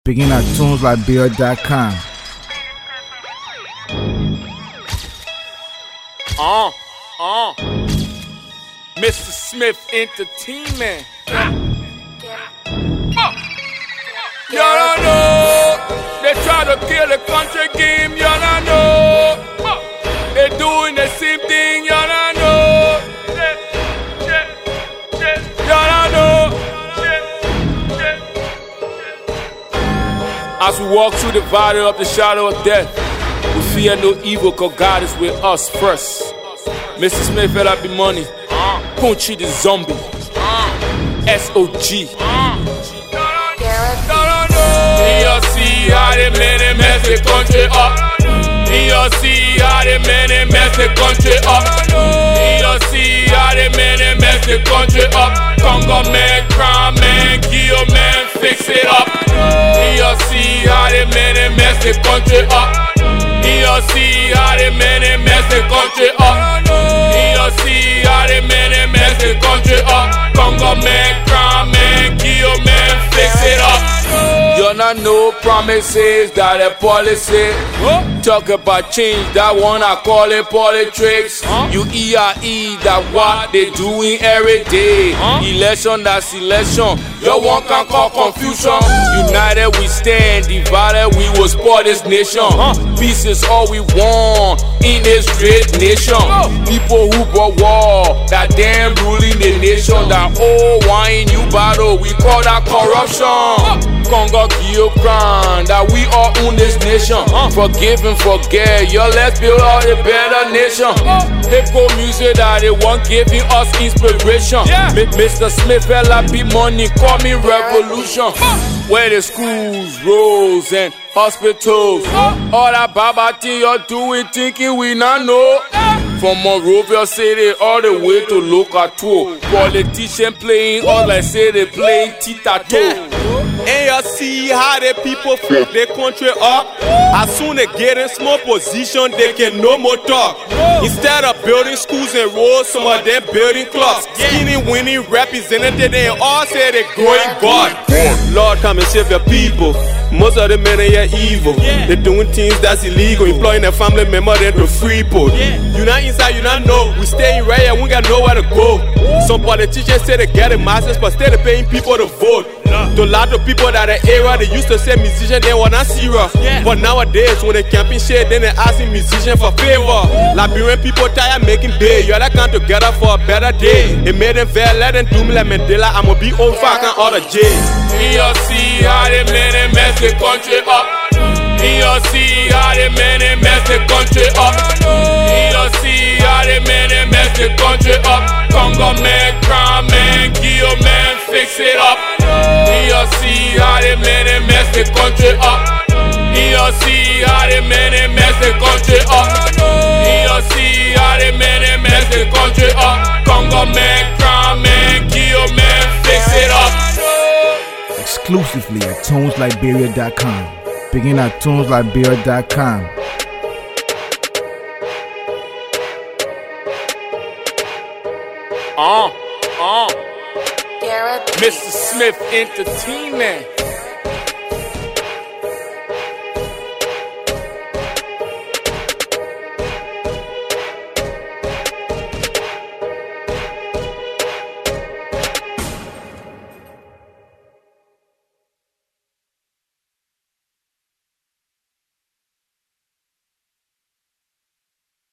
Begin at tuneslibeer.com. Mr. Smith Entertainment. Y'all don't know. They try to kill the country game. Y'all don't know. They doing the same thing. Y'all don't know. Y'all don't know. As we walk through the valley of the shadow of death, we fear no evil, cause God is with us first. Mr. Smith, fella be money. Punchy the zombie. S.O.G. You see how they mess the country up. You see how they mess the country up. You see how they mess the country up. Congo man, crime man, Gio man, fix it up. You see how they mess the country up. You see how they mess the country up. You see how they mess the country up. Congo man, crime man, Gio man, fix it up. You're not no promises that a policy. Talk about change, that one I call it politics. You ERE, that what they doing every day. Election, that's election. Your one can call confusion. United we stand, divided we will spoil this nation. Peace is all we want in this great nation. People who brought war, that damn ruling the nation. That old wine new battle, we call that corruption. Congo Gio crime, that we all own this nation. Forgive and forget, yo, let's build out a better nation. Hip-hop music that they want giving us inspiration. Mr. Smith, fella be money, call me revolution. Where the schools, roads and hospitals, all that baba thing you're doing, thinking we not know. From Monrovia City all the way to Locato, politician playing all like say they playing tita-toe. And you see how the people flip their country up. As soon as they get in small position, they can no more talk. Instead of building schools and roads, some of them building clubs. Skinny, winning, represented, they all say they're growing God. Lord, come and save your people. Most of the men are evil. They're doing things that's illegal, employing a family member then to free people. You not inside, you not know. We staying right here, we got nowhere to go. Some politicians say they get the masses, but still they paying people to vote. To a lot of people that are era, they used to say musicians, they were not serious. But nowadays, when they camping shit, then they asking musicians for favor. Liberian people tired making big. Y'all that come together for a better day. It made them fair, let them do me like Mandela. I'ma be on fire, I can't order J. You see how they mess the country up. You see how they mess the country up. You see how they mess the country up. Congo man, crime man, Gio man, fix it up. You see how they mess the country up. You see how they mess the country up. You see how they mess the country up. Congo man, crime man, Gio man, fix it up. Exclusively at tuneslibeer.com. Begin at tuneslibeer.com. Mr. Smith Entertainment.